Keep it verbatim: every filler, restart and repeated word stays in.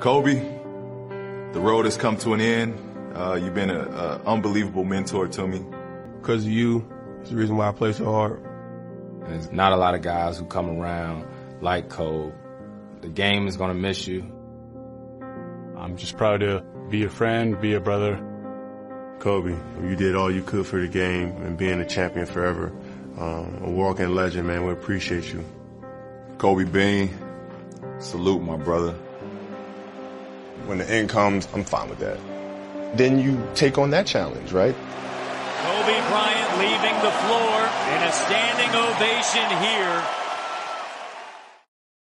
Kobe, the road has come to an end. Uh, you've been an unbelievable mentor to me. Because of you, it's the reason why I play so hard. There's not a lot of guys who come around like Kobe. The game is going to miss you. I'm just proud to be a friend, be a brother. Kobe, you did all you could for the game and being a champion forever. Um, a walking legend, man. We appreciate you. Kobe Bean, salute my brother. When the end comes, I'm fine with that. Then you take on that challenge, right? Kobe Bryant leaving the floor in a standing ovation here